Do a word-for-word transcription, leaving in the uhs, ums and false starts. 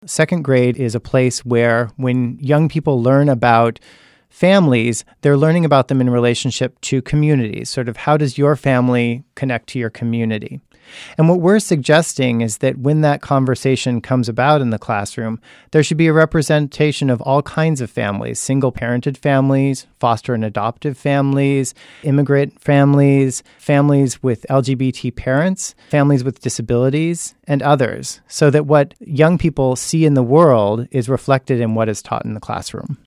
Second grade is a place where when young people learn about families, they're learning about them in relationship to communities. Sort of how does your family connect to your community? And what we're suggesting is that when that conversation comes about in the classroom, there should be a representation of all kinds of families, single-parented families, foster and adoptive families, immigrant families, families with L G B T parents, families with disabilities, and others, so that what young people see in the world is reflected in what is taught in the classroom.